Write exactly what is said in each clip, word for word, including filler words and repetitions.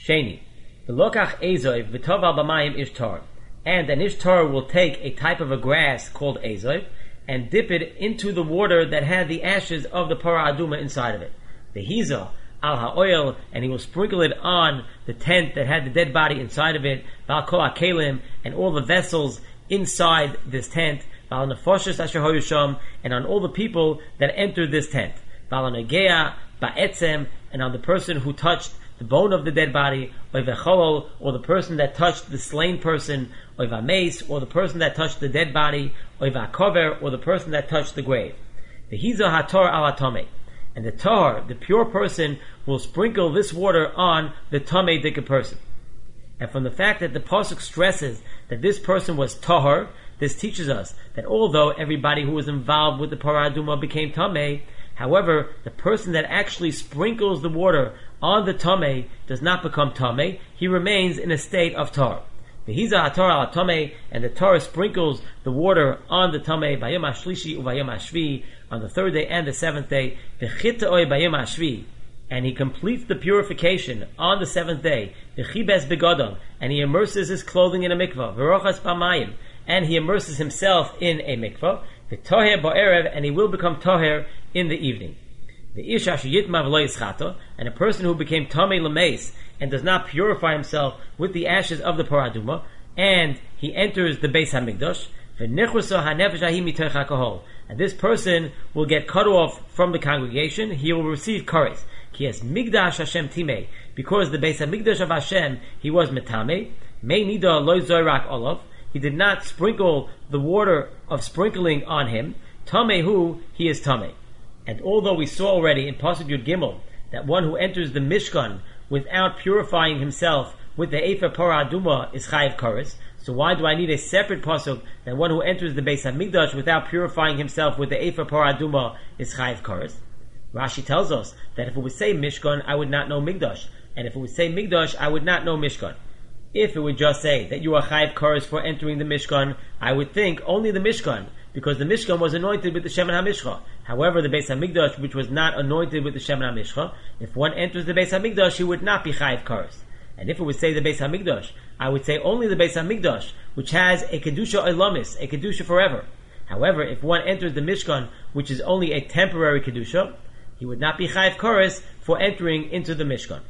Sheni, v'lokach ezov v'tov al b'mayim ishtar, and an ishtar will take a type of a grass called ezov and dip it into the water that had the ashes of the para aduma inside of it. V'hiza al ha'oil, and he will sprinkle it on the tent that had the dead body inside of it, v'al kol ha'kelim, and all the vessels inside this tent, v'al nefoshes asher hoyu sham, and on all the people that entered this tent, v'al nagea ba'etzem, and on the person who touched the bone of the dead body, or v'cholol, or the person that touched the slain person, or v'mace, or the person that touched the dead body, or v'kover, or the person that touched the grave. V'hiza hator al hatomei, and the tahor, the pure person, will sprinkle this water on the tamei dika person. And from the fact that the pasuk stresses that this person was tahor, this teaches us that although everybody who was involved with the para aduma became tamei, however, the person that actually sprinkles the water on the tamei does not become tamei; he remains in a state of tar. V'hiza hatar al tamei, and the tar sprinkles the water on the tamei vayom hashlishi uvayom hashvi, on the third day and the seventh day. V'chitaoi vayom hashvi, and he completes the purification on the seventh day. V'chibes begadon, and he immerses his clothing in a mikvah. V'rochas pamayim, and he immerses himself in a mikvah. V'toher ba'erev, and he will become toher in the evening. V'ish asher yitmav lo yischato, and a person who became tamei l'meis and does not purify himself with the ashes of the paraduma, and he enters the Beis Hamikdash, v'nichruso hanefesh hahi mitoch hakohol, and this person will get cut off from the congregation. He will receive kares. He has migdash Hashem timei, because the Beis Hamikdash of Hashem he was metamei. Mei nida lo zorak olav, he did not sprinkle the water of sprinkling on him. Tamehu, he is tamei. And although we saw already in Pasuk Yud Gimel that one who enters the Mishkan without purifying himself with the Efer Para Aduma is Chayiv Kares, so why do I need a separate Pasuk that one who enters the Beis HaMikdash without purifying himself with the Efer Para Aduma is Chayiv Kares? Rashi tells us that if it would say Mishkan, I would not know Migdash, and if it would say Migdash, I would not know Mishkan. If it would just say that you are Chayiv Kares for entering the Mishkan, I would think only the Mishkan, because the Mishkan was anointed with the Shemen HaMishcha. However, the Beis HaMikdash, which was not anointed with the Shemen HaMishcha, if one enters the Beis HaMikdash, he would not be Chayiv Kares. And if it would say the Beis HaMikdash, I would say only the Beis HaMikdash, which has a Kedusha Olamis, a Kedusha forever. However, if one enters the Mishkan, which is only a temporary Kedusha, he would not be Chayiv Kares for entering into the Mishkan.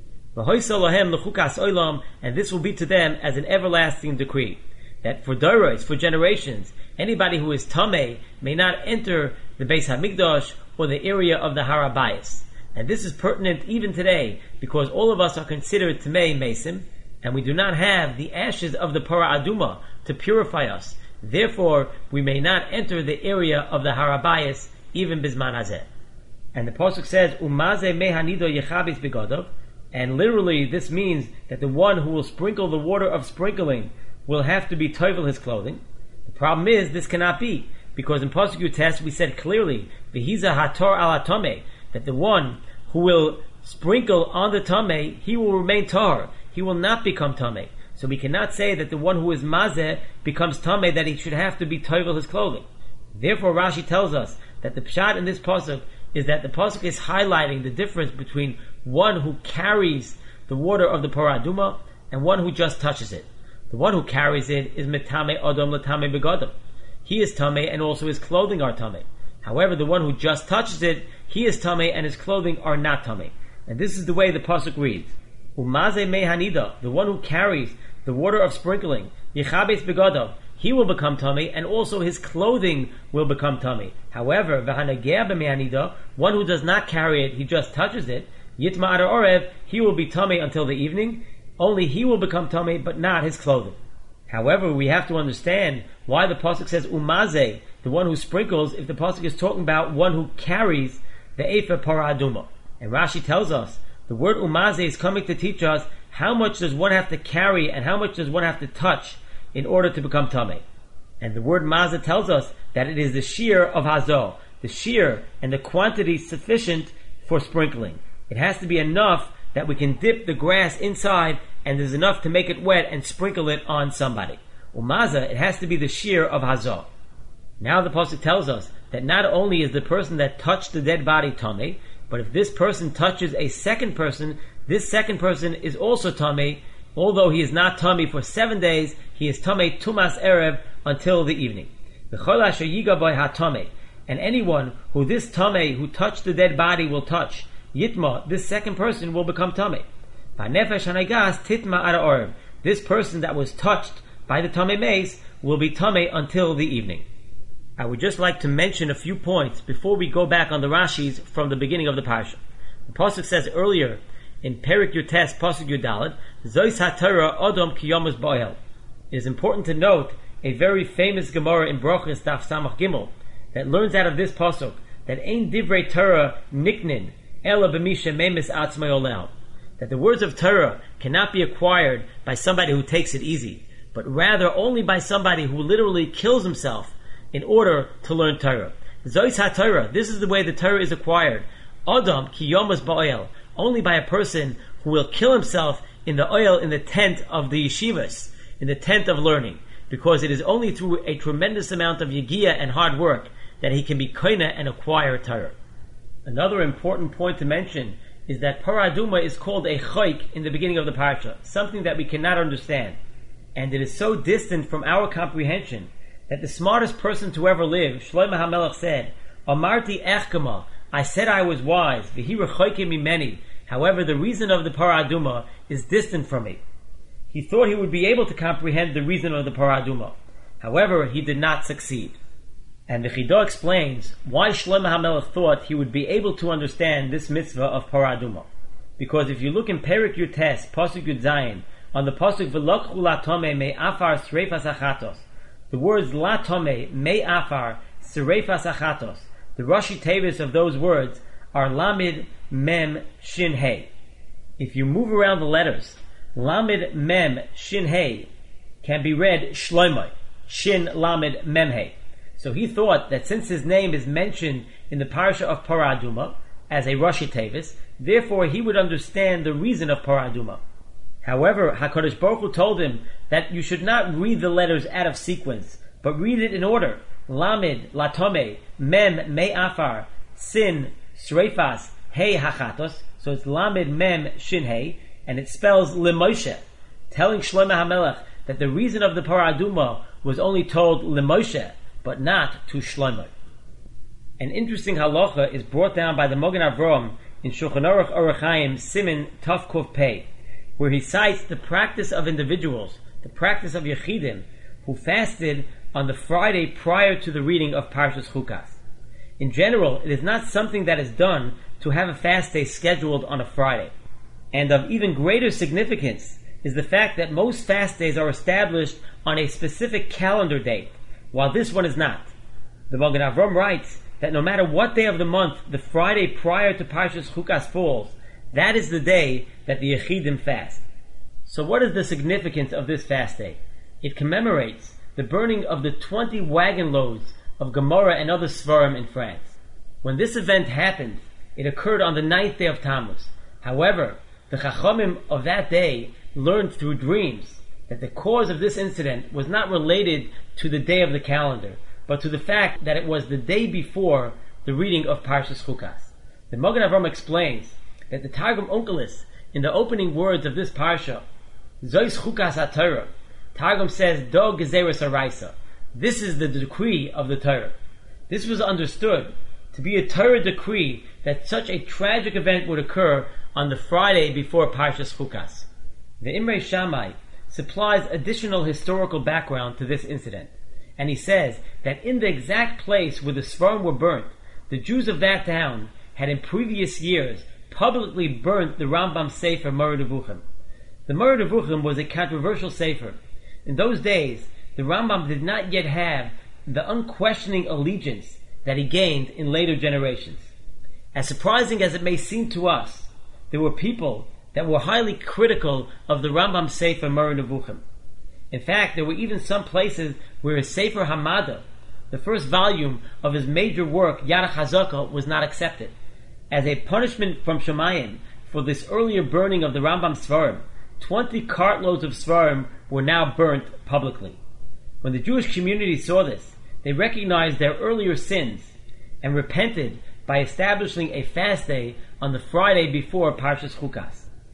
And this will be to them as an everlasting decree, that for doros, for generations, anybody who is tamei may not enter the Beis HaMikdash or the area of the Har HaBayis. And this is pertinent even today, because all of us are considered tamei mesim, and we do not have the ashes of the Para Aduma to purify us. Therefore, we may not enter the area of the Har HaBayis, even bisman hazeh. And the pasuk says, "Umaze mehanido yechabis begadov," and literally this means that the one who will sprinkle the water of sprinkling will have to be tovel his clothing. The problem is, this cannot be, because in Pasuk Yutes we said clearly, "V'hiza hator al hatomei," that the one who will sprinkle on the tamei, he will remain tahor. He will not become tamei. So we cannot say that the one who is mazeh becomes tamei, that he should have to be tovel his clothing. Therefore, Rashi tells us that the pshat in this pasuk is that the pasuk is highlighting the difference between one who carries the water of the Para Aduma and one who just touches it. The one who carries it is metame adam latame begadam. He is tamei, and also his clothing are tamei. However, the one who just touches it, he is tamei, and his clothing are not tamei. And this is the way the pasuk reads: Umaze mehanida, the one who carries the water of sprinkling, yichabes begadam, he will become tamei, and also his clothing will become tamei. However, v'hanagea b'mehanida, one who does not carry it, he just touches it, yitma ad orev, he will be tamei until the evening. Only he will become tamei, but not his clothing. However, we have to understand why the pasuk says umaze, the one who sprinkles, if the pasuk is talking about one who carries the efer para aduma. And Rashi tells us the word umaze is coming to teach us how much does one have to carry and how much does one have to touch in order to become tamei. And the word maza tells us that it is the shear of hazo, the shear and the quantity sufficient for sprinkling. It has to be enough that we can dip the grass inside, and there's enough to make it wet and sprinkle it on somebody. Umaza, it has to be the shear of hazo. Now the pasuk tells us that not only is the person that touched the dead body tamei, but if this person touches a second person, this second person is also Tameh. Although he is not Tameh for seven days, he is Tameh Tumas Erev until the evening. And anyone who this Tameh, who touched the dead body, will touch, Yitma, this second person will become Tameh. This person that was touched by the Tameh Mace will be Tameh until the evening. I would just like to mention a few points before we go back on the Rashis from the beginning of the Parsha. The Pasuk says earlier in Perik Yutes Pasuk Yudalad, Zois HaTorah Odom Kiyomus Boel. It is important to note a very famous Gemara in Brochus Daf Samach Gimel that learns out of this Pasuk that Ein Divrei Torah Niknin Ela B'misha Memis Atzmei Olel, that the words of Torah cannot be acquired by somebody who takes it easy, but rather only by somebody who literally kills himself in order to learn Torah. Zois HaTorah, this is the way the Torah is acquired. Odom Kiyomus Boel, only by a person who will kill himself in the oil, in the tent of the yeshivas, in the tent of learning, because it is only through a tremendous amount of yegiya and hard work that he can be koina and acquire Torah. Another important point to mention is that Parah Aduma is called a chayk in the beginning of the parsha, something that we cannot understand, and it is so distant from our comprehension that the smartest person to ever live, Shlomo HaMelech, said, Amarti echkama, I said I was wise, v'hi rechoyke mimeni. However, the reason of the Parah Aduma is distant from me. He thought he would be able to comprehend the reason of the Parah Aduma. However, he did not succeed. And the Chidah explains why Shlomo HaMelech thought he would be able to understand this mitzvah of Parah Aduma. Because if you look in Perik Yutes, Pasuk Yud Zayin, on the Pasuk V'lokchu la tomeh me afar sreifas achatos, the words la tomeh me afar sreifas achatos, the Rashi Tevis of those words are Lamid Mem Shin Hey. If you move around the letters, Lamid Mem Shin Hey can be read Shlomo, Shin Lamid Mem Hey. So he thought that since his name is mentioned in the Parsha of Parah Aduma as a Rashi Tevis, therefore he would understand the reason of Parah Aduma. However, HaKadosh Baruch Hu told him that you should not read the letters out of sequence, but read it in order. Lamid, Latome, Mem, Me Afar, Sin, Sreifas, Hey Hachatos. So it's Lamid, Mem, Shin Hey, and it spells Lemoshe, telling Shlomo HaMelech that the reason of the Parah Aduma was only told Lemoshe, but not to Shlomo. An interesting halacha is brought down by the Mogen Avram in Shulchan Aruch Orach Chaim Simin Tov Kuf Pei, where he cites the practice of individuals, the practice of Yechidim, who fasted on the Friday prior to the reading of Parshas Chukas. In general, it is not something that is done to have a fast day scheduled on a Friday. And of even greater significance is the fact that most fast days are established on a specific calendar date, while this one is not. The Mogen Avram writes that no matter what day of the month the Friday prior to Parshas Chukas falls, that is the day that the Yechidim fast. So what is the significance of this fast day? It commemorates the burning of the twenty wagon loads of Gemara and other Svarim in France. When this event happened, it occurred on the ninth day of Tammuz. However, the Chachamim of that day learned through dreams that the cause of this incident was not related to the day of the calendar, but to the fact that it was the day before the reading of Parshas Chukas. The Mogen Avram explains that the Targum Onkelos, in the opening words of this parsha, Zois Chukas HaTorah, Targum says, Do Gezeres Araisa. This is the decree of the Torah. This was understood to be a Torah decree that such a tragic event would occur on the Friday before Parshas Chukas. The Imrei Shammai supplies additional historical background to this incident, and he says that in the exact place where the Svarim were burnt, the Jews of that town had in previous years publicly burnt the Rambam Sefer Moreh Nevuchim. The Moreh Nevuchim was a controversial sefer. In those days, the Rambam did not yet have the unquestioning allegiance that he gained in later generations. As surprising as it may seem to us, there were people that were highly critical of the Rambam Sefer Moreh Nevuchim. In fact, there were even some places where his Sefer Hamada, the first volume of his major work, Yad HaChazaka, was not accepted. As a punishment from Shemayim for this earlier burning of the Rambam Svarim, twenty cartloads of Svarim were now burnt publicly. When the Jewish community saw this, they recognized their earlier sins and repented by establishing a fast day on the Friday before Parshas Chukas.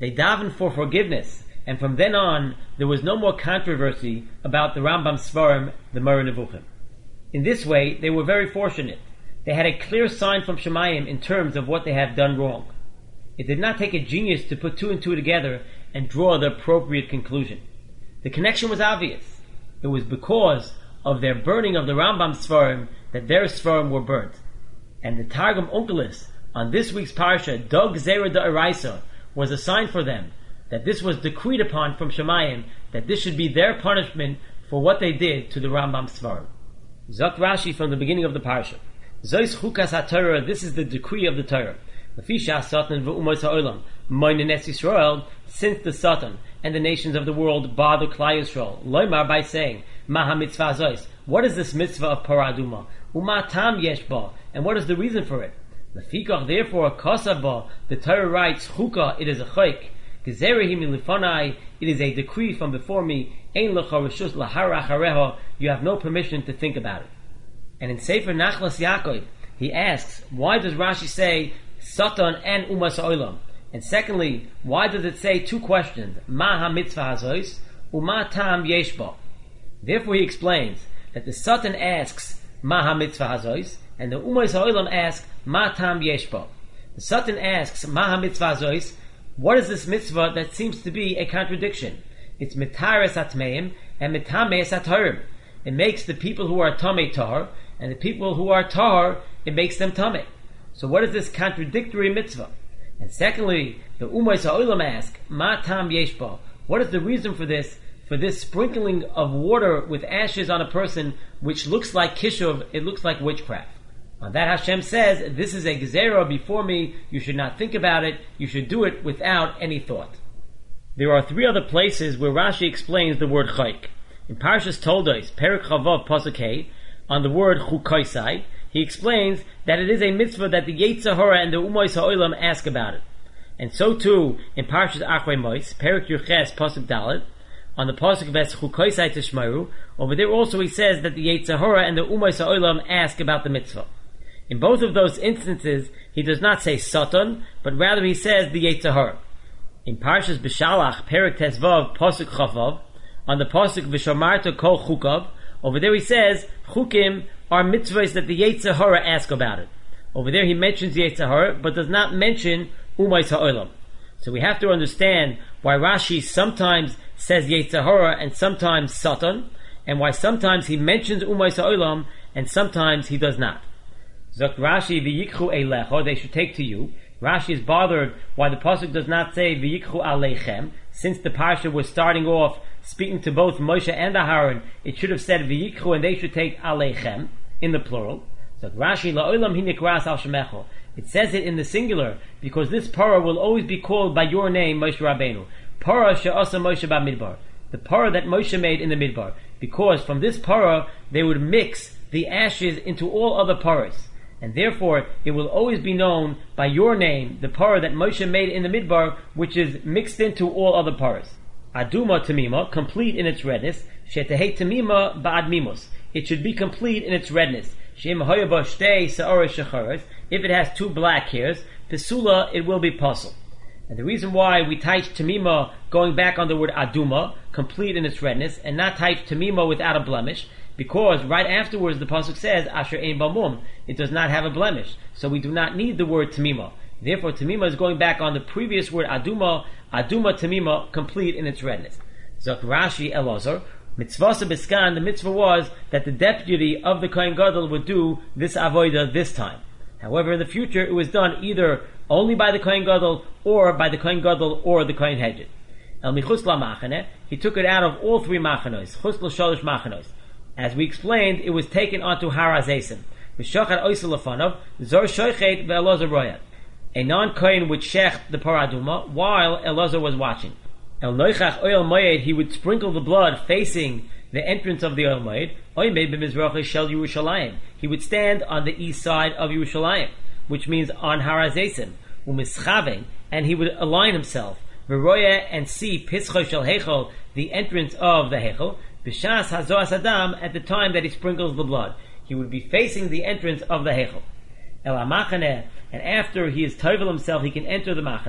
They davened for forgiveness, and from then on, there was no more controversy about the Rambam Svarim, the Moreh Nevuchim. In this way, they were very fortunate. They had a clear sign from Shemayim in terms of what they had done wrong. It did not take a genius to put two and two together and draw the appropriate conclusion. The connection was obvious. It was because of their burning of the Rambam Svarim that their Svarim were burnt. And the Targum Onkelos on this week's Parsha, Dog Zera Da'araisa, was a sign for them that this was decreed upon from Shemayim, that this should be their punishment for what they did to the Rambam Svarim. Zok Rashi from the beginning of the Parsha. Zois Chukas HaTorah, this is the decree of the Torah. Lefisha Satan v'umos ha'olam, moinen es Yisrael, since the Satan and the nations of the world bother Klal Yisrael, loymar, by saying, Maha mitzvah zois, what is this mitzvah of Parah Aduma? Uma tam yesh ba, and what is the reason for it? Lefikach, therefore, kosav ba, the Torah writes, Chuka, it is a chayk, gezerah milifonai, it is a decree from before me, ein lecha reshus lahar achareha, you have no permission to think about it. And in Sefer Nachlas Yaakov, he asks, why does Rashi say Satan and Umas Olam? And secondly, why does it say two questions? Ma ha mitzvah hazois, uma tam yesh ba. Therefore he explains that the Satan asks Ma ha mitzvah hazois, and the Umas Olam asks Ma tam yesh ba. The Satan asks Ma ha mitzvah hazois, what is this mitzvah that seems to be a contradiction? It's mitares atmeim and mitames atarim. It makes the people who are tamei tahor, and the people who are tahor, it makes them tamei. So what is this contradictory mitzvah? And secondly, the Umayis HaOlam ask, Ma tam yesh ba? What is the reason for this? For this sprinkling of water with ashes on a person, which looks like kishuv, it looks like witchcraft. On that Hashem says, this is a gezerah before me, you should not think about it, you should do it without any thought. There are three other places where Rashi explains the word chayk. In Parshas Toldos, Perek Chavav Pasuk Hey, on the word chukaisai, he explains that it is a mitzvah that the Yetzer Hara and the Umayis HaOlam ask about it. And so too, in Parshas Achrei Mos, Perek Yurches Pasuk Dalet, on the Pasuk Ves chukaisai Tishmaru, over there also he says that the Yetzer Hara and the Umayis HaOlam ask about the mitzvah. In both of those instances, he does not say Satan, but rather he says the Yetzer Hara. In Parshas B'Shalach, Perek Tezvav Pasuk Chavav, on the Pasuk V'Shomarta Kol Chukav, over there he says, Chukim are mitzvahs that the Yetzer Hara ask about it. Over there he mentions Yetzer Hara, but does not mention Umayis HaOlam. So we have to understand why Rashi sometimes says Yetzer Hara and sometimes Satan, and why sometimes he mentions Umayis HaOlam and sometimes he does not. Zok Rashi, V'yikchu eilecha, they should take to you. Rashi is bothered why the pasuk does not say V'yikchu aleichem. Since the parsha was starting off speaking to both Moshe and Aharon, it should have said V'yikchu and they should take aleichem in the plural. So Rashi, La'olam hi nikras al shemecho. It says it in the singular because this para will always be called by your name, Moshe Rabbeinu. Para she'asa Moshe ba'midbar. The para that Moshe made in the midbar. Because from this para they would mix the ashes into all other paras. And therefore, it will always be known by your name, the parah that Moshe made in the midbar, which is mixed into all other paras. Aduma tamima, complete in its redness. Shetehei tamima ba'ad mimos. It should be complete in its redness. Shem hoyaba shtei sa'ora shecharas. If it has two black hairs, pesula, it will be puzzle. And the reason why we type tamima going back on the word aduma, complete in its redness, and not type tamima without a blemish, because right afterwards the pasuk says Asher ein bamum, it does not have a blemish, so we do not need the word tamima. Therefore, tamima is going back on the previous word aduma, aduma tamima, complete in its redness. Zok Rashi Elazar, mitzvasa biskan, the mitzvah was that the deputy of the Kohen Gadol would do this avodah this time. However, in the future it was done either only by the Kohen Gadol or by the Kohen Gadol or the Kohen Hedjed. El michus la machane, he took it out of all three machanos, chus la sholosh machanos. As we explained, it was taken onto Har HaZeisim. V'shachat oisel lefanov, zor shoichet ve'elazar royat. A non-kohen would shech the parah aduma while Elazar was watching. El noichach oil moed, he would sprinkle the blood facing the entrance of the oil moed. Oimei b'mizrachi shel Yerushalayim. He would stand on the east side of Yerushalayim, which means on Har HaZeisim. U'mischaven, and he would align himself. V'roya, and see pischo shel hechol, the entrance of the hechol. B'shas hazoas adam, at the time that he sprinkles the blood, he would be facing the entrance of the hechel. El hamachaneh, and after he is tovel himself, he can enter the machaneh.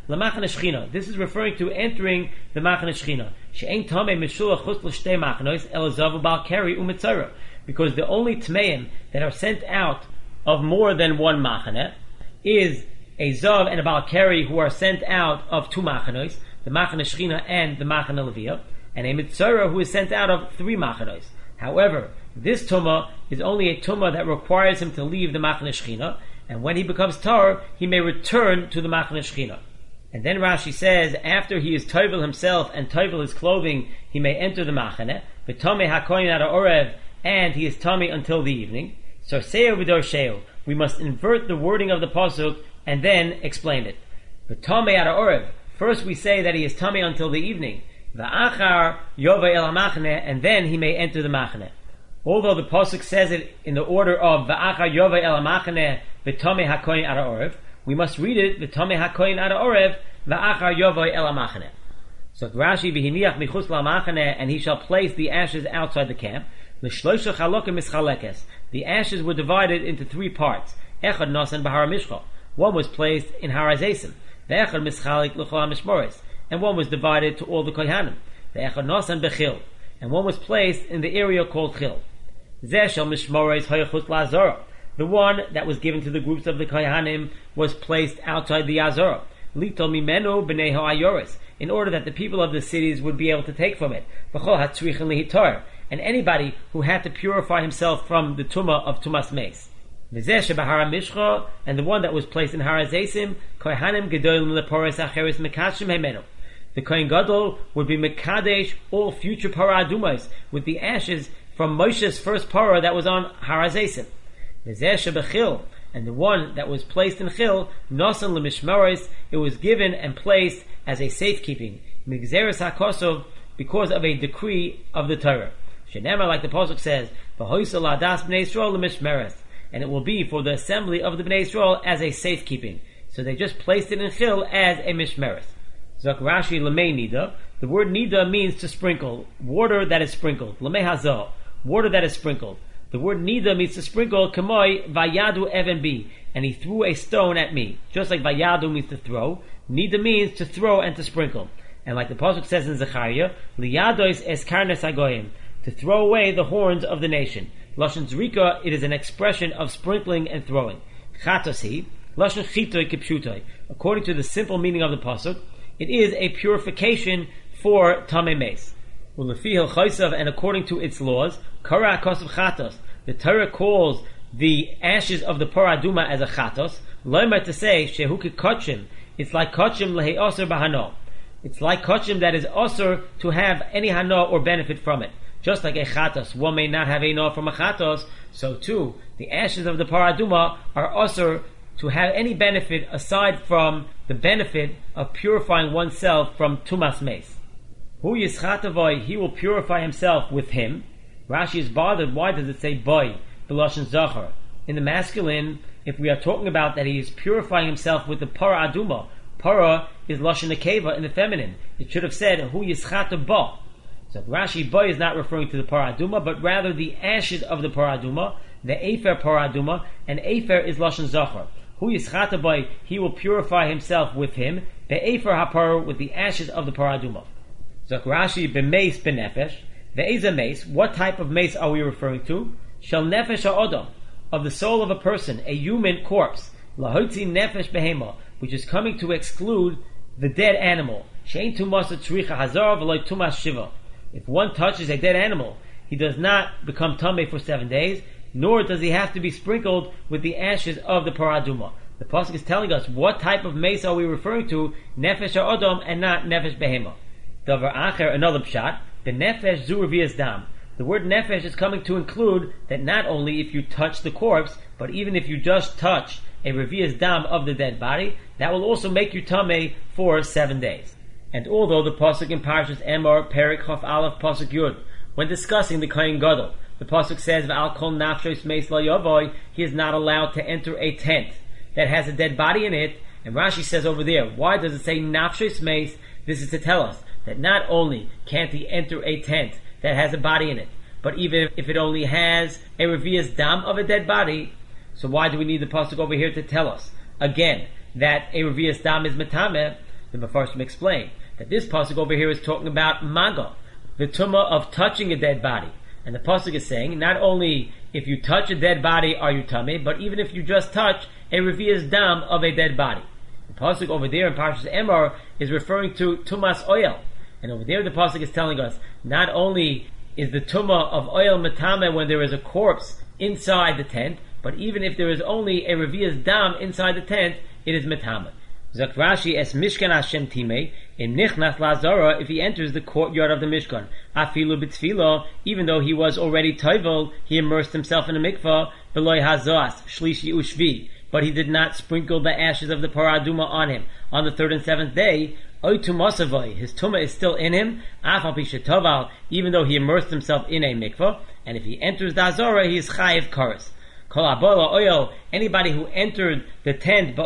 lamachane shchina. This is referring to entering the machane shchina. She'ein tamei mishulach chutz l'shtei machanos el zavu bal keri u'mitzara. Because the only tmeim that are sent out of more than one machane is a zav and a bal keri who are sent out of two machanos, the machane shchina and the machane levia, and a mitzara who is sent out of three machanos. However, this tumah is only a tumah that requires him to leave the machane shchina, and when he becomes tar, he may return to the machane shchina. And then Rashi says, after he is tovel himself and tovel his clothing, he may enter the machane, v'tamei hakoyin ad orev, and he is tummy until the evening. So seo v'dor sheo. We must invert the wording of the pasuk and then explain it. V'tamei ad orev. First we say that he is tummy until the evening. V'achar yova el machane, and then he may enter the machane. Although the pasuk says it in the order of v'achar yova el machane v'tamei hakoyin ad orev, we must read it v'tamei hakoyin ad orev v'achar yova el machane. So Rashi v'hiniach michutz la'machane, and he shall place the ashes outside the camp. L'shloisha chalokim mischalekes. The ashes were divided into three parts. Echad nasan b'har mishcha. One was placed in Har Hazesim. Ve'echad mischalik l'chol mishmores. And one was divided to all the kohanim. Ve'echad nasan b'chil. And one was placed in the area called chil. Zeh shel mishmores hayachut la'azorah. The one that was given to the groups of the kohanim was placed outside the azorah. Lito mimenu b'nei ha'ayoris. In order that the people of the cities would be able to take from it. V'chol hatzrichin lihitar. And anybody who had to purify himself from the tumah of tumas meis. V'zeh shebahar mishcha, and the one that was placed in Har Hazesim, kohanim gedolim leporos acheres mekashim hemenu. The kohen gadol would be mekadesh all future parah adumas with the ashes from Moshe's first parah that was on Har Hazesim. V'zeh shebechil, and the one that was placed in chil, nosan lemishmaros, it was given and placed as a safekeeping, migzeres hakosov, because of a decree of the Torah. Shenemar, like the pasuk says, "V'hoisel adas bnei Yisrael l'mishmeres," and it will be for the assembly of the bnei Yisrael as a safekeeping. So they just placed it in chil as a mishmeres. Zok Rashi lemei nida. The word nida means to sprinkle, water that is sprinkled. Lemei hazah, water that is sprinkled. The word nida means to sprinkle. Kamoi vayadu even bi, and he threw a stone at me. Just like vayadu means to throw, nida means to throw and to sprinkle. And like the pasuk says in Zechariah, liyadois es karnes hagoyim, to throw away the horns of the nation. Lashon zrika, it is an expression of sprinkling and throwing. Chatosi, lashon chitoi kipshutoi. According to the simple meaning of the pasuk, it is a purification for tamei meis. Ulefi hilchaisav, and according to its laws, kara kosav chatos. The Torah calls the ashes of the parah aduma as a chatos. Loimer, to say shehu kikochim. It's like kochim lehe osir bahano. It's like kochim that is osir to have any hana or benefit from it. Just like a chatos, one may not have a no from a chatos, so too, the ashes of the parah aduma are osir to have any benefit aside from the benefit of purifying oneself from tumas meis. Hu yischatavoy, he will purify himself with him. Rashi is bothered, why does it say boy, b'lashon zachar? In the masculine, if we are talking about that he is purifying himself with the parah aduma, parah is lashon nekeva in the feminine. It should have said, hu yischatavoy. So Rashi boy is not referring to the parah aduma, but rather the ashes of the parah aduma, the efer parah aduma, and efer is lashon zachar. Hu yischata boy, he will purify himself with him, the efer hapar, with the ashes of the parah aduma. So Rashi b'meis b'nefesh, the eza meis, what type of meis are we referring to? Shel nefesh ha'odam, of the soul of a person, a human corpse, lahotzi nefesh behema, which is coming to exclude the dead animal. Shein tumas tzricha hazar v'loy tumas shiva. If one touches a dead animal, he does not become tamei for seven days, nor does he have to be sprinkled with the ashes of the parah aduma. The pasuk is telling us what type of mace are we referring to, nefesh ha'odam and not nefesh behema. Davar acher, another pshat, the nefesh zu revias dam. The word nefesh is coming to include that not only if you touch the corpse, but even if you just touch a revias dam of the dead body, that will also make you tamei for seven days. And although the pasuk in Parshas Emor, Perik Chof Aleph, pasuk Yud, when discussing the kohen gadol, the pasuk says, "V'al kol nafshos meis lo yavoy," he is not allowed to enter a tent that has a dead body in it. And Rashi says over there, why does it say nafshos meis? This is to tell us that not only can't he enter a tent that has a body in it, but even if it only has a revias dam of a dead body, so why do we need the pasuk over here to tell us again that a revias dam is metameh? the Mefarshim explain that this pasuk over here is talking about maga, the tumah of touching a dead body. And the pasuk is saying, not only if you touch a dead body are you tummy, but even if you just touch a revi'as dam of a dead body. The pasuk over there in Parshas Emor is referring to tumas oil. And over there the pasuk is telling us, not only is the tumah of oil metame when there is a corpse inside the tent, but even if there is only a revi'as dam inside the tent, it is metame. Zok Rashi es Mishkan Hashem Timei in Nichnas Lazara if he enters the courtyard of the Mishkan. Afilu b'tfilo, even though he was already toivel, he immersed himself in a mikvah, beloy hazas, shlishi ushvi, but he did not sprinkle the ashes of the paraduma on him. On the third and seventh day, oy tumasavoy, his tumah is still in him, afal pishetoval, even though he immersed himself in a mikvah, and if he enters the Azara, he is chayiv kares. Kol abola oil, anybody who entered the tent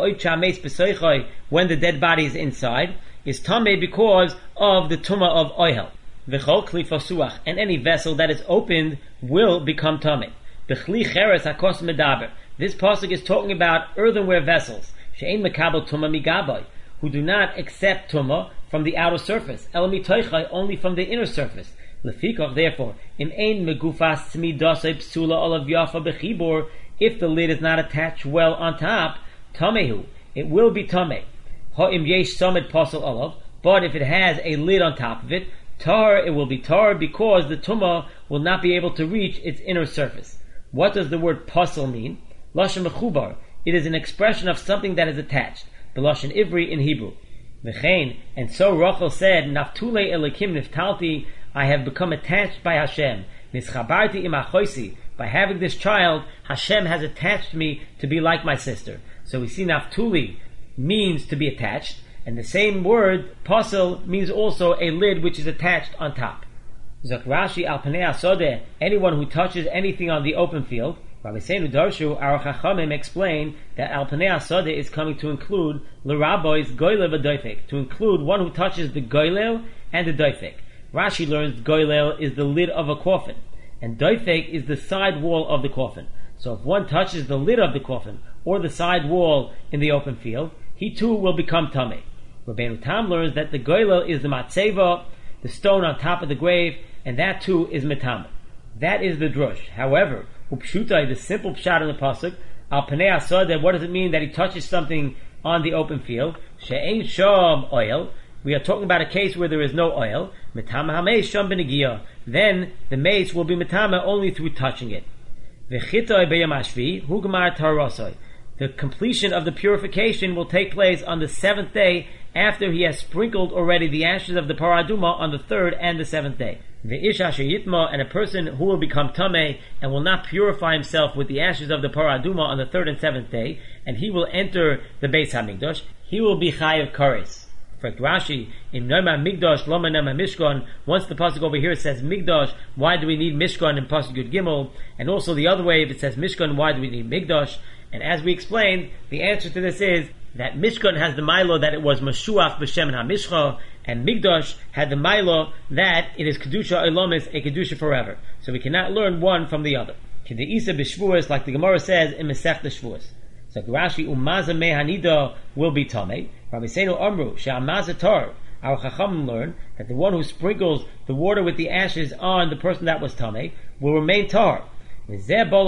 when the dead body is inside, is tameh because of the tumah of oil. V'chol kli fasuach, and any vessel that is opened will become tameh. B'chli cheres hakos medaber. This pasuk is talking about earthenware vessels, she'ein mekabel tumah migaboy, who do not accept tumah from the outer surface, el mitoichai, only from the inner surface. Lefikach, therefore, im ein megufas tzmidasei psula olav yafa bechibur, if the lid is not attached well on top, tamehu, it will be tameh. Ha'im yesh samid pasal olav, but if it has a lid on top of it, tar, it will be tar because the tumah will not be able to reach its inner surface. What does the word pasal mean? Lashon mechubar. It is an expression of something that is attached. The Lashon Ivri in Hebrew. V'chein, and so Rachel said, Naftule elikim niftalti, I have become attached by Hashem. Nischabarti im achoisi, by having this child, Hashem has attached me to be like my sister. So we see Naftuli means to be attached, and the same word, pasel, means also a lid which is attached on top. Zok Rashi al panei asodeh, anyone who touches anything on the open field. Rabbi Seinu Darshu, our Chachamim explain that al panei asodeh is coming to include l'rabois goylel v'doifek, to include one who touches the goylel and the doifek. Rashi learns goylel is the lid of a coffin, and doifek is the side wall of the coffin. So if one touches the lid of the coffin or the side wall in the open field, he too will become tameh. Rabbeinu Tam learns that the goylel is the matzeva, the stone on top of the grave, and that too is metameh. That is the drush. However, upshutai, the simple pshat in the pasuk, al panei asodeh, what does it mean that he touches something on the open field? She'ein sham oil. We are talking about a case where there is no oil. Metama hameis sham b'negiah. Then the mace will be metama only through touching it. V'chitoi b'yom hashvi hu gemar tarosoi. The completion of the purification will take place on the seventh day after he has sprinkled already the ashes of the paraduma on the third and the seventh day. V'ish asher yitma, and a person who will become tameh and will not purify himself with the ashes of the paraduma on the third and seventh day, and he will enter the Beis HaMikdash, he will be chayav kares. For Rashi, in Noima Migdash, Loma Noima Mishkan, once the pasuk over here says Migdash, why do we need Mishkan in pasuk Yud Gimel? And also the other way, if it says Mishkan, why do we need Migdash? And as we explained, the answer to this is that Mishkan has the Milo that it was Mashuach B'Shem HaMishcha, and Migdash had the Milo that it is Kedusha Olomis, a Kedusha forever. So we cannot learn one from the other. K'de Isa B'Shvuas, like the Gemara says in Masechta Shvuas. So Rashi, Umaza Mehanida will be Tameh. Rabbi Seinu Amru, She'amaza Tar. Our Chachamim learn that the one who sprinkles the water with the ashes on the person that was Tameh will remain Tar. This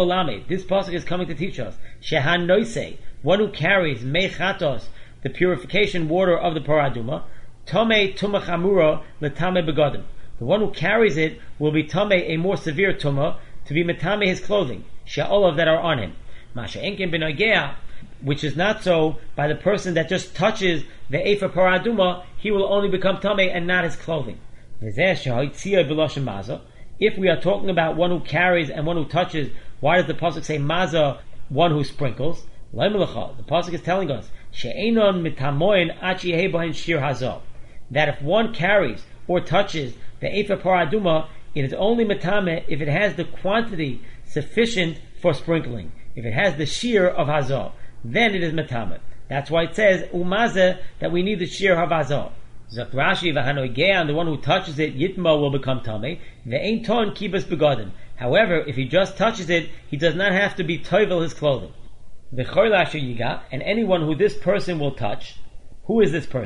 pasuk is coming to teach us Shehan Noisei, one who carries Mechatos, the purification water of the paraduma, Tameh Tumah Chamura L'Tameh Begadim. The one who carries it will be Tameh, a more severe Tumah, to be Metameh his clothing, She'olav that are on him. Masha Enkin B'Nogea, which is not so by the person that just touches the Ephah Paraduma, he will only become Tameh and not his clothing. If we are talking about one who carries and one who touches, why does the pasuk say Maza, one who sprinkles? The pasuk is telling us that if one carries or touches the Ephah Paraduma, it is only Metameh if it has the quantity sufficient for sprinkling. If it has the shear of Hazah, then it is Metameh. That's why it says Umazeh, that we need the shear of Hazah. Zok Rashi v'hanoigea, and the one who touches it, Yitma, will become Tameh. Ve'ein ton kibas begadim. However, if he just touches it, he does not have to be toivel his clothing. V'chol asher yiga, and anyone who this person will touch, who is this person?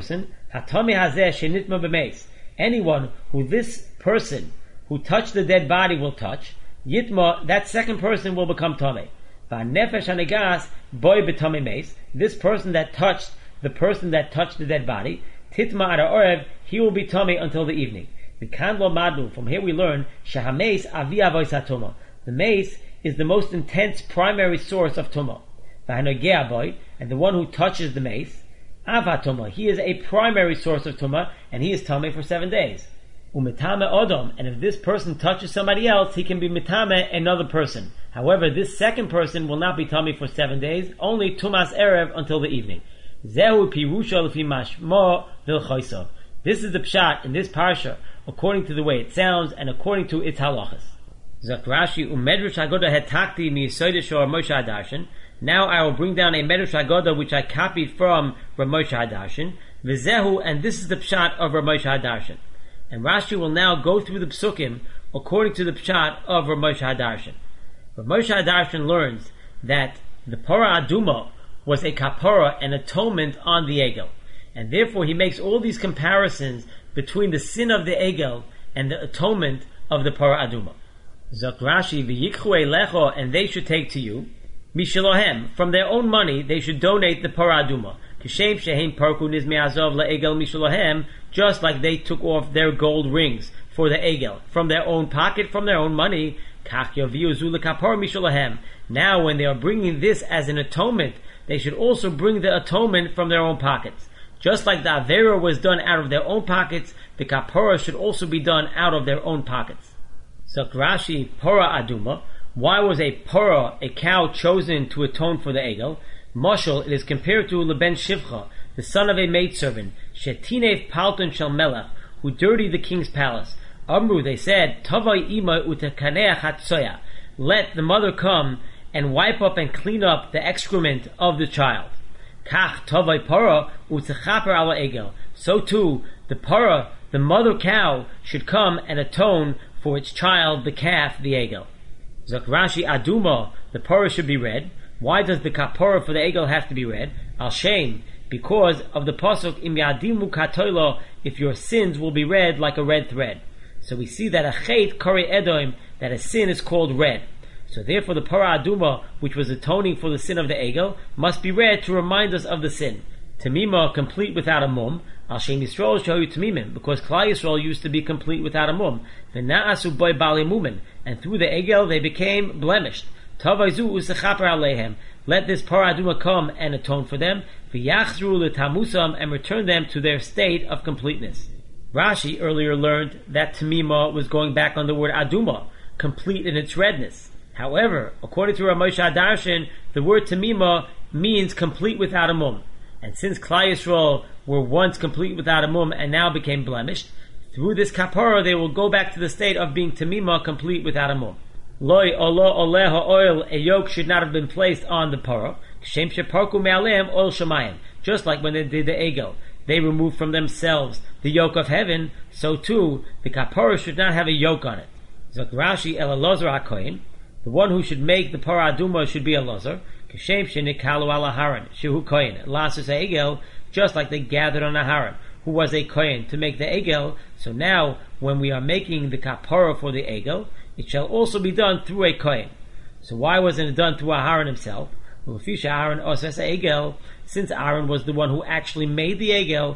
Hatami hazeh shenitma b'meis. Anyone who this person who touched the dead body will touch, yitma, that second person will become tamei. V'nefesh hanegas boy b'tamei meis. This person that touched the person that touched the dead body, titma ara orev, he will be tamei until the evening. V'kan lo madnu. From here we learn shahameis avi avois hatuma. The mace is the most intense primary source of tumah. V'hanogea boy, and the one who touches the mace, avatuma, he is a primary source of tumah, and he is tamei for seven days. Umetame odom, and if this person touches somebody else, he can be metame another person. However, this second person will not be tamei for seven days, only tumas erev until the evening. Zehu pirusha lefi mashmo v'lchoiso. This is the pshat in this parsha, according to the way it sounds and according to its halachas. Zak Rashi u'medrash hagoda hetakti miyisodesh or Moshe Hadarshan. Now I will bring down a Medrash Haggadah which I copied from Rav Moshe Hadarshan. V'zehu, and this is the pshat of Rav Moshe Hadarshan. And Rashi will now go through the psukim according to the pshat of Rav Moshe Hadarshan. Rav Moshe Hadarshan learns that the Parah Aduma was a kapara, an atonement on the egel. And therefore he makes all these comparisons between the sin of the egel and the atonement of the Parah Aduma. Zak Rashi, v'yikchu elecho, and they should take to you, Mishalohem, from their own money, they should donate the Parah Aduma. Kishem shehem parku nizmi azov la'egel mishalohem, just like they took off their gold rings for the egel from their own pocket, from their own money. Kach yaviu zu lekapor mishalohem. Now, when they are bringing this as an atonement, they should also bring the atonement from their own pockets. Just like the avera was done out of their own pockets, the kapora should also be done out of their own pockets. So Rashi, Parah Aduma. Why was a parah, a cow, chosen to atone for the egel? Moshel, it is compared to Leben Shivcha, the son of a maidservant, Shetinev Palton Shel Melech, who dirtied the king's palace. Amru, they said, Tavai ima utekaneach hatsoya. Let the mother come and wipe up and clean up the excrement of the child. Kach tavai parah utechaper ala egel. So too, the parah, the mother cow, should come and atone for its child, the calf, the egel. Zak Rashi Aduma, the parah should be red. Why does the kapara for the egel have to be red? Al Shem, because of the pasuk Im Yadimu Katoilo, if your sins will be red like a red thread. So we see that a chet kari edom, that a sin is called red. So therefore the Parah Aduma, which was atoning for the sin of the egel, must be red to remind us of the sin. Tamima, complete without a mum. Al Shem Yisrael show you tamimim, because Klal Yisrael used to be complete without a mum. V'na'asu boy bali mumin, and through the egel they became blemished. Tavaizu usechaper alehem. Let this Parah Aduma come and atone for them. V'yachzru letamusam, and return them to their state of completeness. Rashi earlier learned that tamima was going back on the word aduma, complete in its redness. However, according to Rav Moshe Hadarshan, the word tamima means complete without a mum. And since Klal Yisrael were once complete without a mum and now became blemished, through this kapara they will go back to the state of being tamima, complete without a mum. Loi olo oleha oil, a yoke should not have been placed on the parah. Shem sheparku me'aleim oil shemayim. Just like when they did the egel, they removed from themselves the yoke of heaven, so too the kapara should not have a yoke on it. Zok Rashi el Elazar HaKohen, the one who should make the Parah Aduma should be Elazar. Kishem shenikalu ala Haran, shehu Kohen, lasus egel, just like they gathered on Aharon, who was a Kohen, to make the egel. So now, when we are making the kapara for the egel, it shall also be done through a Kohen. So why wasn't it done through Aharon himself? Well, Aaron oses egel, since Aaron was the one who actually made the egel,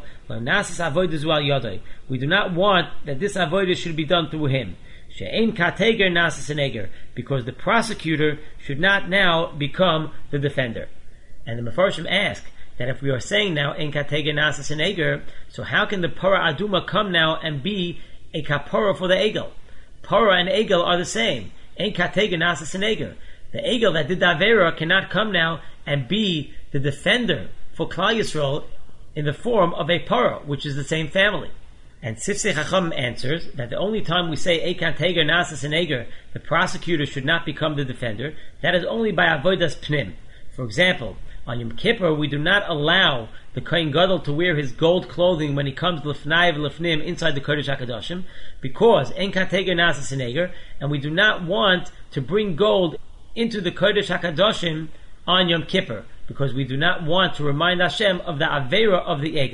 we do not want that this avodah should be done through him. She'ein kateger nasas eger, because the prosecutor should not now become the defender. And the Mefarshim ask that if we are saying now ein kateger nasas eger, so how can the Parah Aduma come now and be a kapara for the egel? Parah and egel are the same. Ein kateger nasas eger. The egel that did the avera cannot come now and be the defender for Klal Yisrael in the form of a parah, which is the same family. And Sifsei Chacham answers that the only time we say Eikan Teger Nasas and Eger, the prosecutor should not become the defender, that is only by Avodas Pnim. For example, on Yom Kippur, we do not allow the Kohen Gadol to wear his gold clothing when he comes Lefnai Lefnim inside the Kodesh HaKadoshim, because Eikan Teger Nasas and Eger, and we do not want to bring gold into the Kodesh HaKadoshim on Yom Kippur, because we do not want to remind Hashem of the Avera of the Egel.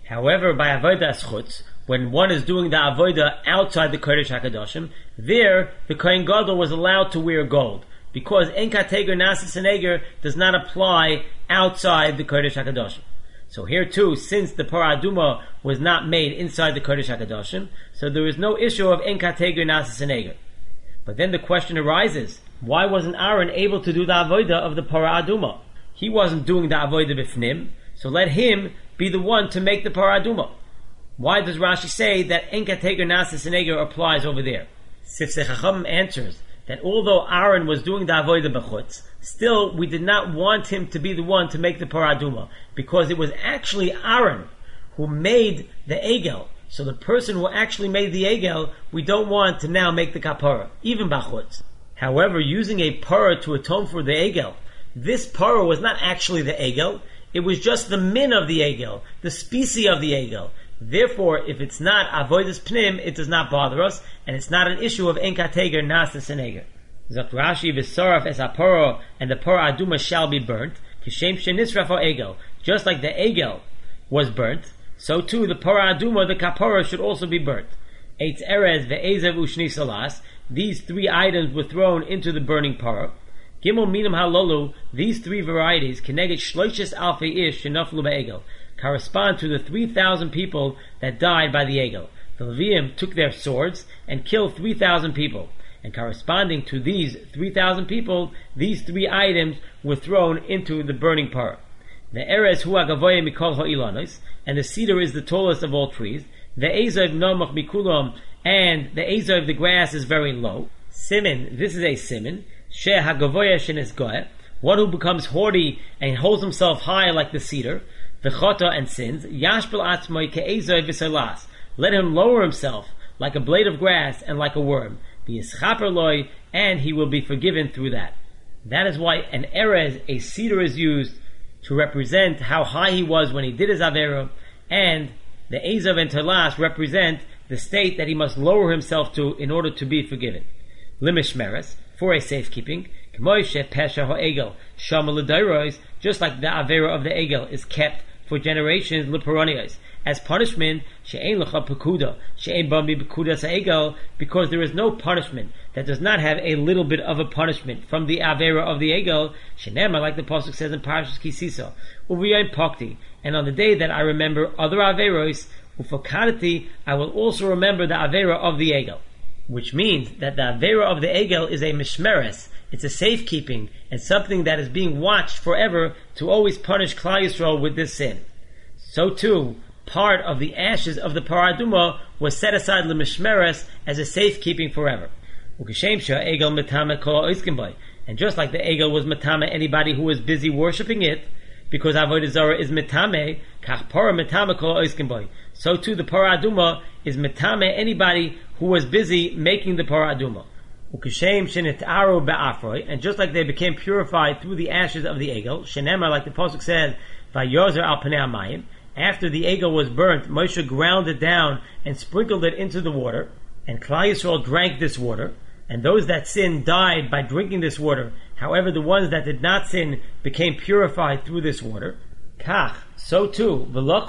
However, by avodah schutz, when one is doing the avodah outside the Kodesh HaKadoshim, there the Kohen Gadol was allowed to wear gold, because En Kateger Nasis Eger does not apply outside the Kodesh HaKadoshim. So here too, since the Parah Aduma was not made inside the Kodesh HaKadoshim, so there is no issue of En Kateger Nasis Eger. But then the question arises, why wasn't Aaron able to do the avodah of the Parah Aduma? He wasn't doing the avodah b'fnim, so let him be the one to make the Parah Aduma. Why does Rashi say that En Kateger Nasis Eger applies over there? Sifsei Chacham answers that although Aaron was doing the avodah b'chutz, still we did not want him to be the one to make the Parah Aduma, because it was actually Aaron who made the egel. So the person who actually made the egel, we don't want to now make the kapara, even b'chutz. However, using a parah to atone for the egel, this parah was not actually the egel, it was just the min of the egel, the species of the egel. Therefore, if it's not avodas pnim, it does not bother us, and it's not an issue of En Kateger Nasis Eger. Zok Rashi v'saraf es hapara, and the Parah Aduma shall be burnt, kishem shenisraf egel. Just like the egel was burnt, so too the Parah Aduma, the kapara, should also be burnt. Eitz erez ve'ezev ushni salas. These three items were thrown into the burning parah. Gimel minam halolu. These three varieties, keneged shloishes alfei ish shenaflu be'egel, correspond to the three thousand people that died by the egel. The Leviim took their swords and killed three thousand people. And corresponding to these three thousand people, these three items were thrown into the burning parah. The erez hu agavoya mikol ha'ilanos, and the cedar is the tallest of all trees. The ezov nomach mikulam, and the ezov, the grass, is very low. Simin, this is a simin. She hagavoya shenes goeh, one who becomes haughty and holds himself high like the cedar. V'chota, and sins. Yashpil atzmoi ke'ezov v'selas, let him lower himself like a blade of grass and like a worm. V'yischaper loy, and he will be forgiven through that. That is why an erez, a cedar, is used to represent how high he was when he did his avera, and the ezov and telas represent the state that he must lower himself to in order to be forgiven. Limishmeres, for a safekeeping, k'moishe pesha ha'egel shama l'dairos, just like the avera of the egel is kept for generations l'peronios, as punishment, she'ein l'cha pekuda, she'ein bambi pekuda sa'egel, because there is no punishment that does not have a little bit of a punishment from the avera of the egel, she'nema, like the pasuk says in Parashas Kisisa, uviyayin pakti, and on the day that I remember other averos, ufokadati, I will also remember the avera of the egel. Which means that the avera of the egel is a mishmeres, it's a safekeeping, and something that is being watched forever to always punish Klal Yisrael with this sin. So too, part of the ashes of the Parah Aduma was set aside l'mishmeres as a safekeeping forever. And just like the egel was metame anybody who was busy worshipping it, because avodah zarah is metame, kach parah metame kol oiskim boy. So too the Parah Aduma is metame anybody who was busy making the Parah Aduma. Ukeshem shenitaru be'afroi, and just like they became purified through the ashes of the egel, shenemar, like the pasuk said, vayozer al panei hamayim. After the egel was burnt, Moshe ground it down and sprinkled it into the water, and Klal Yisrael drank this water, and those that sinned died by drinking this water. However, the ones that did not sin became purified through this water. Kach, so too,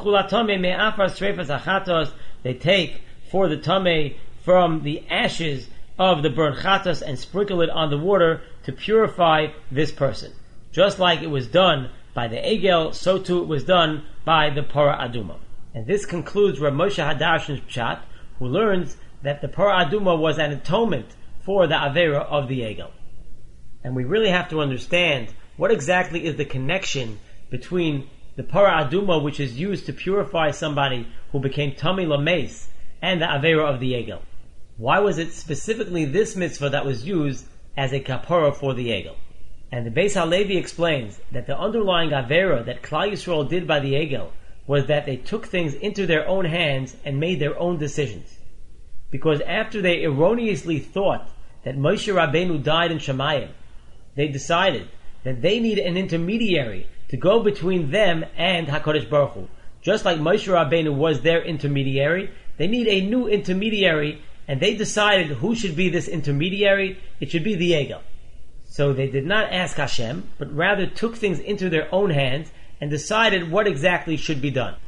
they take for the tameh from the ashes of the burnt chatas and sprinkle it on the water to purify this person. Just like it was done by the egel, so too it was done by the Parah Aduma. And this concludes Rav Moshe Hadarshan's pshat, who learns that the Parah Aduma was an atonement for the avera of the egel. And we really have to understand what exactly is the connection between the Parah Aduma, which is used to purify somebody who became Tami Lameis, and the avera of the egel. Why was it specifically this mitzvah that was used as a kapara for the egel? And the Beis HaLevi explains that the underlying avera that Klal Yisrael did by the egel was that they took things into their own hands and made their own decisions. Because after they erroneously thought that Moshe Rabbeinu died in Shemayim, they decided that they need an intermediary to go between them and HaKadosh Baruch Hu. Just like Moshe Rabbeinu was their intermediary, they need a new intermediary, and they decided who should be this intermediary. It should be the egel. So they did not ask Hashem, but rather took things into their own hands and decided what exactly should be done.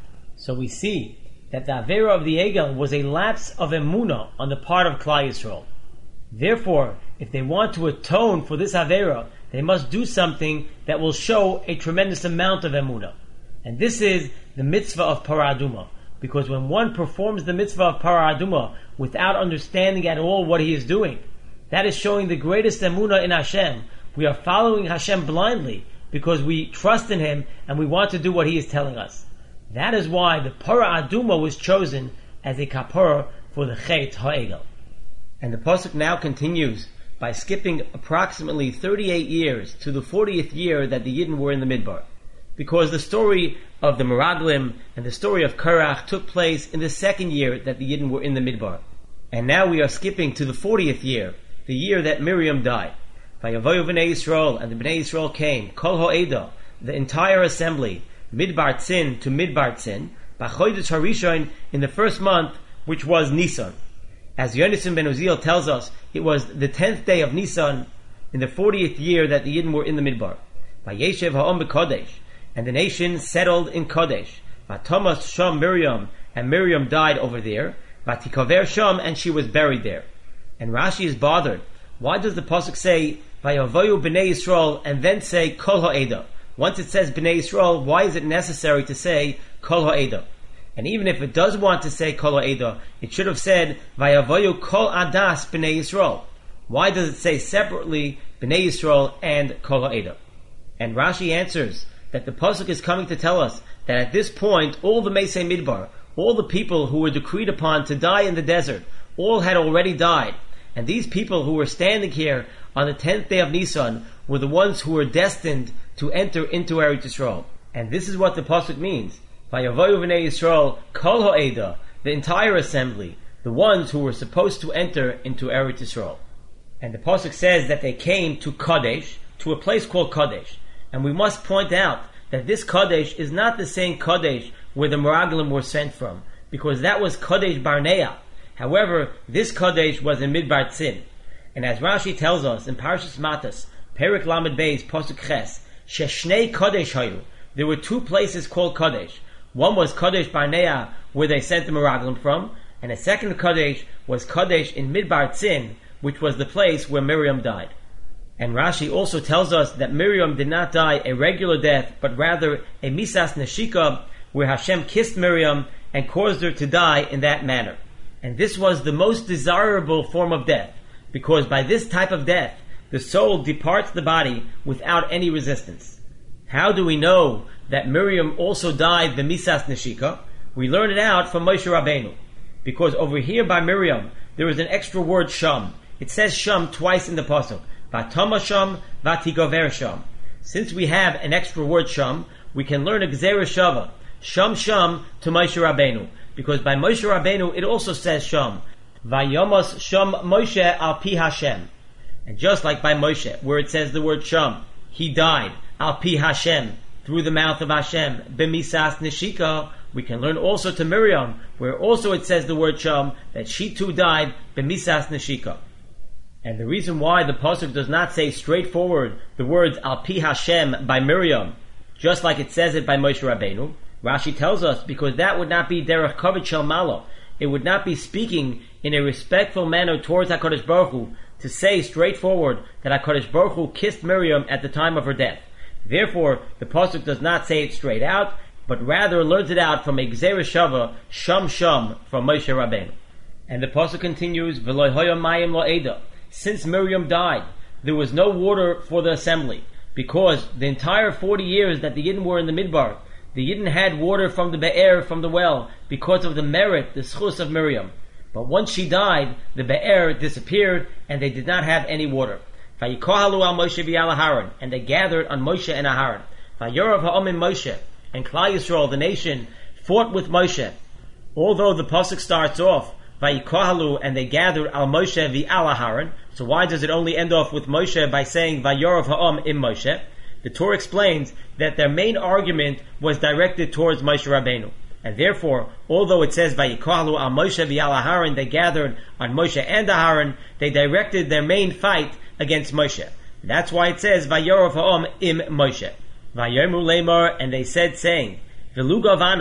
So we see that the Avera of the Egel was a lapse of Emunah on the part of Klal Yisrael. Therefore, if they want to atone for this Avera, they must do something that will show a tremendous amount of Emunah. And this is the mitzvah of Parah Adumah. Because when one performs the mitzvah of Parah Adumah without understanding at all what he is doing, that is showing the greatest Emunah in Hashem. We are following Hashem blindly because we trust in Him and we want to do what He is telling us. That is why the Parah Adumah was chosen as a kapara for the Chet HaEgel. And the Pasuk now continues by skipping approximately thirty-eight years to the fortieth year that the Yidden were in the Midbar. Because the story of the Meraglim and the story of Korach took place in the second year that the Yidden were in the Midbar. And now we are skipping to the fortieth year, the year that Miriam died. Vayavoyu Bnei Yisrael, and the Bnei Yisrael came, Kol Ha'eda, the entire assembly, Midbar Tzin to Midbar Tzin, B'chodesh Harishon, in the first month, which was Nisan. As Yonasan ben Uziel tells us, it was the tenth day of Nisan, in the fortieth year that the Yidden were in the Midbar. Vayeshev Ha'om B'Kodesh, and the nation settled in Kodesh. Vatomas Sham Miriam, and Miriam died over there. Vatikover Sham, and she was buried there. And Rashi is bothered. Why does the pasuk say Vayavoyu Bnei Yisrael and then say Kol Ha'eda? Once it says Bnei Yisrael, why is it necessary to say Kol Ha'eda? And even if it does want to say Kol Ha'eda, it should have said Vayavoyu Kol Adas Bnei Yisrael. Why does it say separately Bnei Yisrael and Kol Ha'eda? And Rashi answers that the pasuk is coming to tell us that at this point all the Mesei Midbar, all the people who were decreed upon to die in the desert, all had already died. And these people who were standing here on the tenth day of Nisan were the ones who were destined to enter into Eretz Yisrael. And this is what the pasuk means. Vayavoyu Bnei Yisrael Kol Ha'eda, the entire assembly, the ones who were supposed to enter into Eretz Yisrael. And the pasuk says that they came to Kadesh, to a place called Kadesh. And we must point out that this Kadesh is not the same Kadesh where the Meraglim were sent from, because that was Kadesh Barnea. However, this Kadesh was in Midbar Tzin. And as Rashi tells us in Parashas Matas, Perik Lamed Beis, Pasuk Ches, Sheshnei Kadesh Hayu, there were two places called Kadesh. One was Kadesh Barnea, where they sent the Meraglim from, and a second Kadesh was Kadesh in Midbar Tzin, which was the place where Miriam died. And Rashi also tells us that Miriam did not die a regular death, but rather a Misas Neshika, where Hashem kissed Miriam and caused her to die in that manner. And this was the most desirable form of death, because by this type of death, the soul departs the body without any resistance. How do we know that Miriam also died the Misas Neshika? We learn it out from Moshe Rabbeinu. Because over here by Miriam, there is an extra word Sham. It says Sham twice in the pasuk. Vatama Sham, Vatigover Sham. Since we have an extra word Sham, we can learn a Gzera Shava, Sham Sham to Moshe Rabbeinu. Because by Moshe Rabbeinu it also says Sham. Vayomos Sham Moshe al pi Hashem. And just like by Moshe, where it says the word Sham, he died al pi Hashem, through the mouth of Hashem, b'misas neshika, we can learn also to Miriam, where also it says the word Sham, that she too died b'misas neshika. And the reason why the pasuk does not say straightforward the words al pi Hashem by Miriam, just like it says it by Moshe Rabbeinu, Rashi tells us because that would not be derech kavod shel malo. It would not be speaking in a respectful manner towards HaKadosh Baruch Hu to say straightforward that HaKadosh Baruch Hu kissed Miriam at the time of her death. Therefore, the pasuk does not say it straight out, but rather learns it out from a Gzera Shava, Sham Sham, from Moshe Rabbeinu. And the pasuk continues, V'lo hoya mayim lo'eda. Since Miriam died, there was no water for the assembly, because the entire forty years that the Yidden were in the Midbar, the Yidden had water from the Be'er, from the well, because of the merit, the schus of Miriam. But once she died, the Be'er disappeared, and they did not have any water. Vayikohalu al Moshe v'al Aharon, and they gathered on Moshe and Aharon. Vayorav ha'omim Moshe, and Klal Yisrael, the nation, fought with Moshe. Although the pasuk starts off, Vayikohalu, and they gathered al Moshe v'al Aharon, so why does it only end off with Moshe by saying Vayorav ha'om im Moshe? The Torah explains that their main argument was directed towards Moshe Rabbeinu. And therefore, although it says Vayikohalu al Moshe v'al Aharon, they gathered on Moshe and Aharon, they directed their main fight against Moshe. That's why it says Vayorav ha'om im Moshe. Vayomu lemar, and they said saying, V'lu gavanu,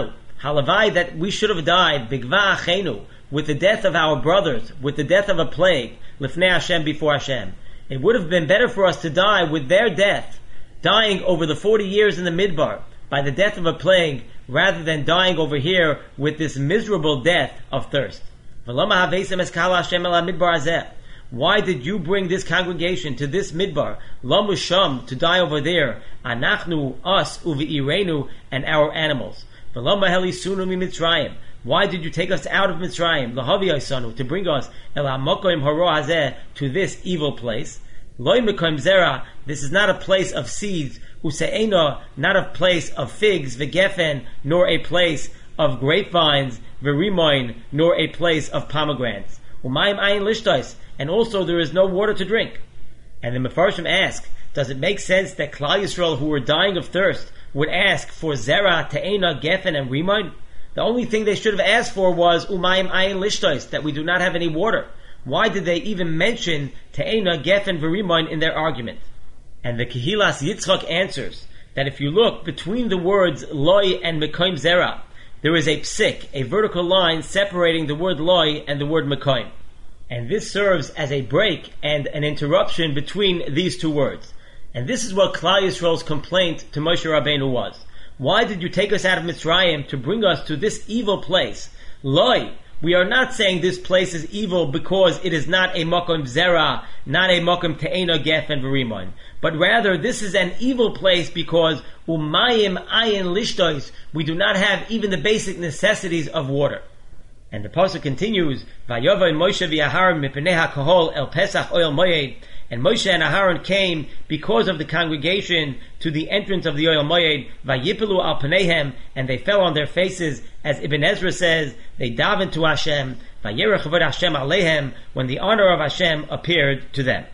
Halavai, that we should have died, Bigva Achenu, with the death of our brothers, with the death of a plague, Lifnei Hashem, before Hashem. It would have been better for us to die with their death, dying over the forty years in the Midbar, by the death of a plague, rather than dying over here with this miserable death of thirst. Why did you bring this congregation to this midbar, Lamusham, to die over there, Anachnu, us, Uvi'irenu, and our animals? Why did you take us out of Mitzrayim, Lahavi Aysanu, to bring us El HaMokoim Haro Hazeh, to this evil place? Loi Mekoim Zera, this is not a place of seeds, Use'ena, not a place of figs, V'gefen, nor a place of grapevines, V'rimoin, nor a place of pomegranates. Umayim Ayin Lishtais, and also there is no water to drink. And the Mefarshim ask, does it make sense that Klal Yisrael, who were dying of thirst, would ask for Zera, Te'ena, Gefen, and Rimoin? The only thing they should have asked for was Umayim Ayin Lishtais, that we do not have any water. Why did they even mention Te'ena, Gefen, V'rimoin in their argument? And the Kehilas Yitzchak answers that if you look between the words Loi and Mekoim Zera, there is a psik, a vertical line separating the word Loi and the word Mekoim. And this serves as a break and an interruption between these two words. And this is what Klal Yisrael's complaint to Moshe Rabbeinu was. Why did you take us out of Mitzrayim to bring us to this evil place? Loi, we are not saying this place is evil because it is not a Makom Zera, not a Makom Te'ena, Gefen, V'rimoin. But rather, this is an evil place because Umayim Ayin Lishtois, we do not have even the basic necessities of water. And the pasuk continues, Vayovay Moshe v'Aharon mipnei hakahol el Pesach oil moed. And Moshe and Aharon came because of the congregation to the entrance of the oil moed. Vayipilu al pneihem, and they fell on their faces, as Ibn Ezra says. They davened to Hashem. Vayerech avod Hashem aleihem, when the honor of Hashem appeared to them.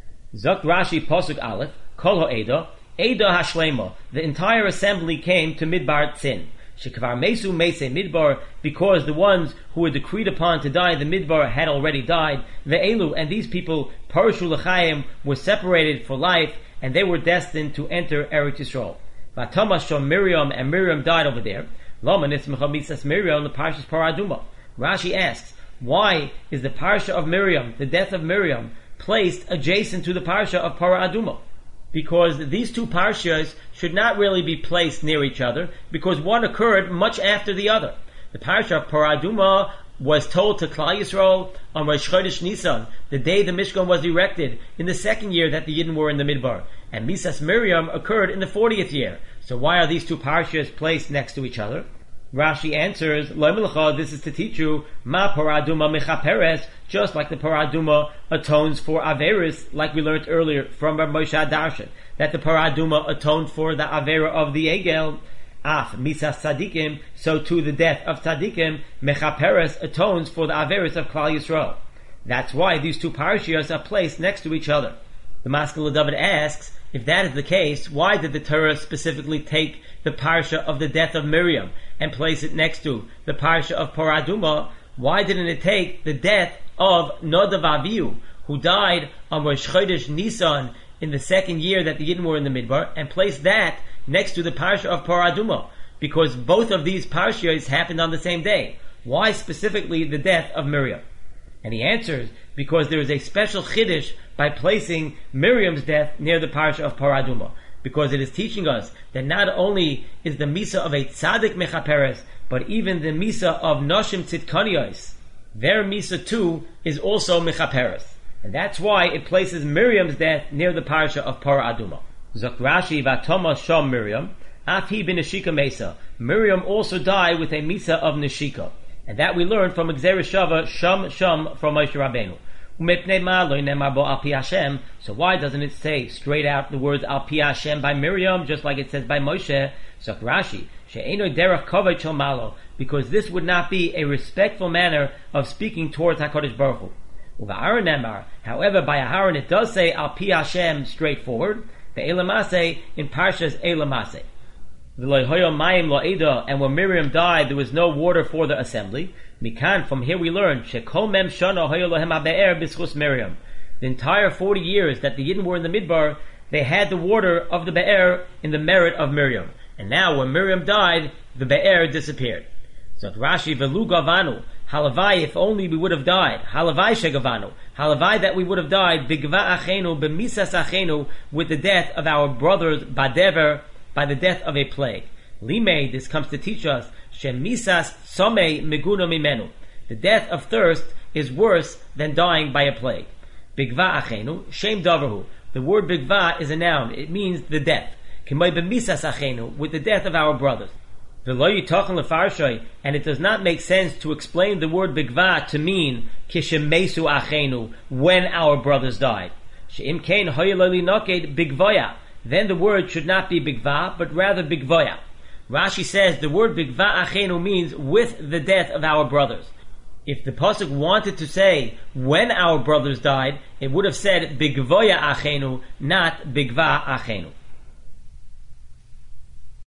Zok Rashi pasuk Aleph, Kol ha'eda, Eda Hashlema. The entire assembly came to Midbar Tzin. Shekvar Mesu Meise Midbar, because the ones who were decreed upon to die in the Midbar had already died. Ve'elu, and these people, Parashu L'chaim, were separated for life, and they were destined to enter Eretz Yisrael. V'atamas Shom Miriam, and Miriam died over there. Lama Nitzmecha Mitzas Miriam, the Parshas Paraduma. Rashi asks, why is the Parsha of Miriam, the death of Miriam, placed adjacent to the Parsha of Paraduma? Because these two parshas should not really be placed near each other, because one occurred much after the other. The parsha of Paraduma was told to Klal Yisrael on Rosh Chodesh Nisan, the day the Mishkan was erected, in the second year that the Yidden were in the Midbar. And Misas Miriam occurred in the fortieth year. So why are these two parshas placed next to each other? Rashi answers, Lo Melcha, this is to teach you, Ma Paraduma Mechaperes, just like the Paraduma atones for Averis, like we learned earlier from Rav Moshe Darshan, that the Paraduma atoned for the Avera of the Egel, Af Misas Tzadikim, so too the death of Tzadikim, Mechaperes atones for the Averis of Klal Yisrael. That's why these two parashiyos are placed next to each other. The Maskil David asks, if that is the case, why did the Torah specifically take the parsha of the death of Miriam and place it next to the parsha of Paraduma? Why didn't it take the death of Nadav Avihu, who died on Rosh Chodesh Nisan in the second year that the Yidden were in the Midbar, and place that next to the parsha of Paraduma? Because both of these parshas happened on the same day. Why specifically the death of Miriam? And he answers, because there is a special chiddush by placing Miriam's death near the parsha of Paraduma, because it is teaching us that not only is the misa of a tzaddik mechaperes, but even the misa of noshim tzidkaniyos, their misa too is also mechaperes, and that's why it places Miriam's death near the parsha of Paraduma. Zok Rashi v'atoma shom Miriam, afi b'neshika mesa. Miriam also died with a misa of neshika. And that we learn from Gzeres Shava, Sham Sham, from Moshe Rabbeinu. So why doesn't it say straight out the words Al Pi Hashem by Miriam, just like it says by Moshe? So Rashi, She'eno derech kavod shel malo, because this would not be a respectful manner of speaking towards HaKadosh Baruch Hu. Uva'aron nemar, however, by Aharon it does say Al Pi Hashem straightforward, the Elamase in Parshas Elamase. And when Miriam died, there was no water for the assembly. Mikan, from here we learn, Miriam. The entire forty years that the Yidden were in the Midbar, they had the water of the Be'er in the merit of Miriam. And now, when Miriam died, the Be'er disappeared. So Rashi, velu gavanu, halavai, if only we would have died, halavai shegavanu, halavai that we would have died, bigva achenu, b'misas achenu, with the death of our brothers, badever, by the death of a plague. Limei, this comes to teach us, shemisas some meguna mimenu. The death of thirst is worse than dying by a plague. Bigva achenu, shem davarhu. The word bigva is a noun. It means the death. K'may b'misas achenu, with the death of our brothers. V'lo yitachan lefarshay, and it does not make sense to explain the word bigva to mean kishemesu achenu, when our brothers died. She'im kein hoyeloli noked bigvoya. Then the word should not be bigva, but rather bigvoya. Rashi says the word bigva achenu means with the death of our brothers. If the pasuk wanted to say when our brothers died, it would have said bigvoya achenu, not bigva achenu.